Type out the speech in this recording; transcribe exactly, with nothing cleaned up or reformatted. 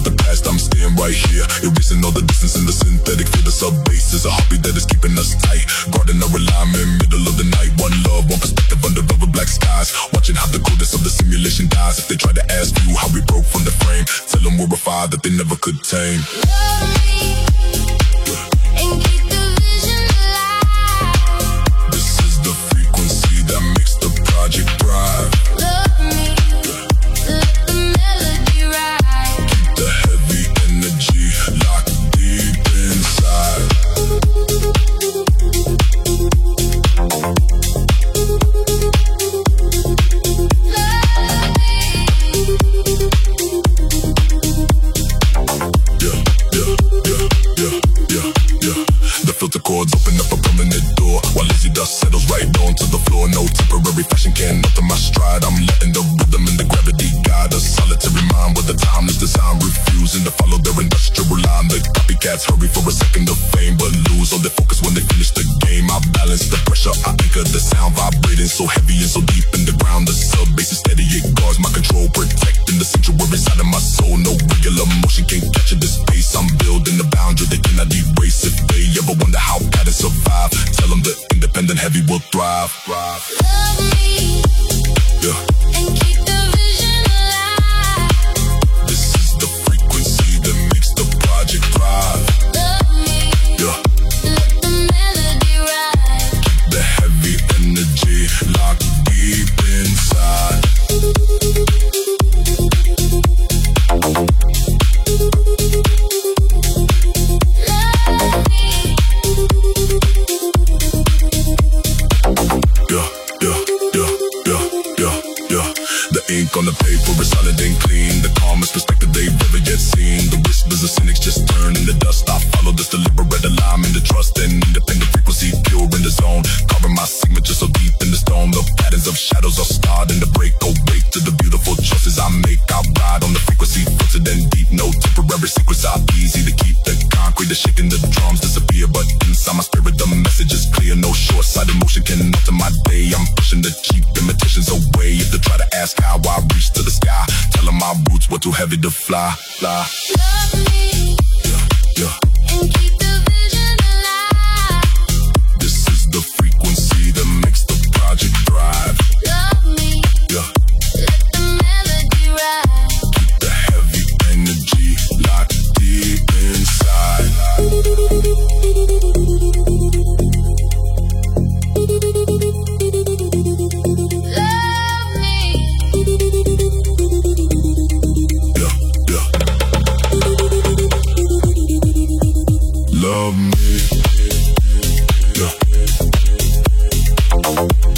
the past, I'm staying right here, erasing all the distance in the synthetic feel. The sub-bass is a hobby that is keeping us tight. Guarding our alignment, middle of the night. One love, one perspective under rubber black skies. Watching how the coldness of the simulation dies. If they try to ask you how we broke from the frame, tell them we're a fire that they never could tame. Love me and keep the vision alive. This is the frequency that makes the project thrive. Love me, let the melody ride. Keep the heavy energy locked deep inside. Filter cords open up a permanent door, while lazy dust settles right onto the floor. No temporary fashion can alter my stride. I'm letting the rhythm and the gravity guide a solitary mind with a timeless design, refusing to follow their industrial line. The copycats hurry for a second of fame, but lose all their focus when they finish the game. I balance the pressure, I anchor the sound, vibrating so heavy and so deep in the ground. The sub bass is steady, it guards my control, protecting the sanctuary inside of my soul. No regular motion can capture this space. I'm building the boundary they cannot erase. If they ever wonder how patterns survive, tell them the independent heavy will thrive. thrive. Love me, yeah. and keep the vision alive. This is the frequency that makes the project thrive. Love me, Yeah. let the melody ride. Keep the heavy energy locked deep inside. On the paper, it's solid and clean. The calmest perspective they've ever yet seen. The whispers of cynics just turn into dust. I follow this deliberate alignment, the trust and independent frequency, pure in the zone. Carving my signature so deep in the stone. The patterns of shadows are starting to break. Awake to the beautiful choices I make. I ride on the frequency, filtered and deep. No temporary secrets are easy to keep. The concrete, the shaking, the drums disappear, but inside my spirit the message is clear. No short-sighted motion can alter my day. I'm pushing the cheap imitations away. If they try to ask how I reach to the sky, tell them my roots were too heavy to fly, fly. Love me, Yeah, yeah. and keep the vision alive. This is the frequency that makes the project thrive. Love me, Yeah. let the melody ride. Keep the heavy energy locked deep inside. Love me, Yeah, yeah. Love me. Yeah.